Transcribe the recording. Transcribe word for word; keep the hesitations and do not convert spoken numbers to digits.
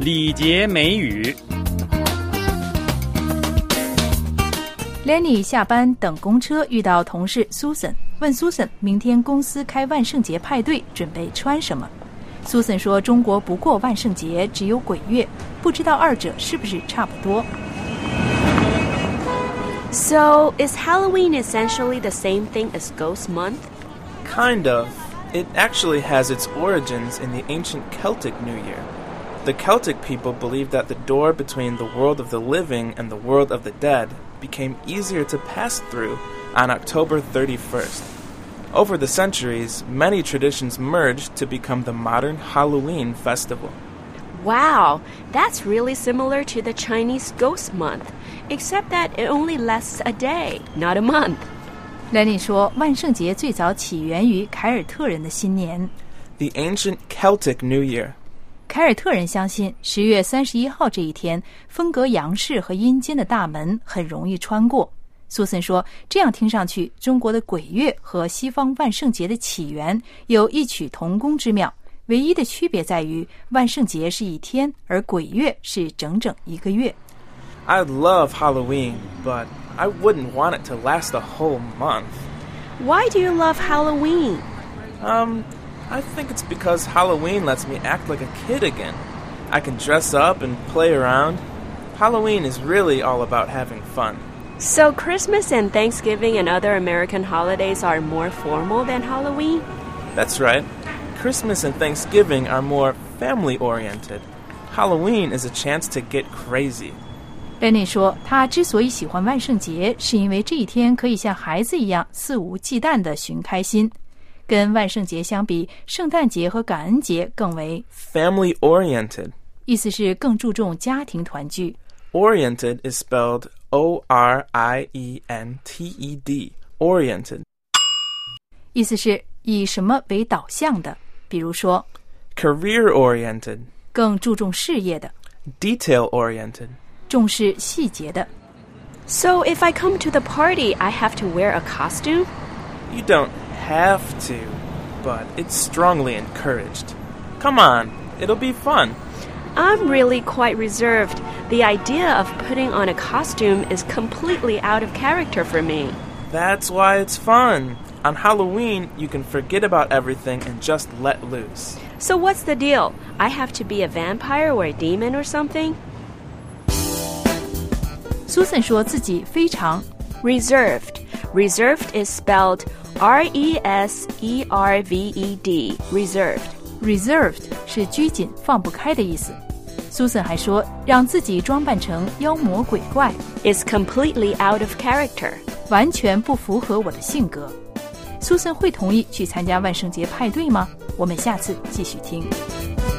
礼节美语。 Lenny 下班等公车，遇到同事 Susan， 问 Susan 明天公司开万圣节派对，准备穿什么。Susan 说中国不过万圣节，只有鬼月，不知道二者是不是差不多。 So, is Halloween essentially the same thing as Ghost Month? Kind of. It actually has its origins in the ancient Celtic New Year. The Celtic people believed that the door between the world of the living and the world of the dead became easier to pass through on October thirty-first. Over the centuries, many traditions merged to become the modern Halloween festival. Wow, that's really similar to the Chinese Ghost Month, except that it only lasts a day, not a month. Lenny 说万圣节最早起源于凯尔特人的新年。 The ancient Celtic New Year. 凯尔特人相信十月三十一号这一天，分隔阳世和阴间的大门很容易穿过。苏森说这样听上去，中国的鬼月和西方万圣节的起源有异曲同工之妙，唯一的区别在于万圣节是一天，而鬼月是整整一个月。 I love Halloween, but I wouldn't want it to last a whole month. Why do you love Halloween? Um, I think it's because Halloween lets me act like a kid again. I can dress up and play around. Halloween is really all about having fun. So Christmas and Thanksgiving and other American holidays are more formal than Halloween? That's right. Christmas and Thanksgiving are more family-oriented. Halloween is a chance to get crazy. Lenny 说他之所以喜欢万圣节，是因为这一天可以像孩子一样肆无忌惮地寻开心。跟万圣节相比，圣诞节和感恩节更为 family-oriented. 意思是更注重家庭团聚。 Oriented is spelled O R I E N T E D. Oriented. 意思是以什么为导向的，比如说 career-oriented. 更注重事业的。 Detail-oriented. 重视细节的。 So if I come to the party, I have to wear a costume? You don't have to, but it's strongly encouraged. Come on, it'll be fun. I'm really quite reserved. The idea of putting on a costume is completely out of character for me. That's why it's fun. On Halloween, you can forget about everything and just let loose. So what's the deal? I have to be a vampire or a demon or something? Susan 说自己非常 reserved. Reserved is spelled R E S E R V E D. Reserved. Reserved 是拘谨放不开的意思。Susan 还说让自己装扮成妖魔鬼怪 is completely out of character. 完全不符合我的性格。Susan 会同意去参加万圣节派对吗？我们下次继续听。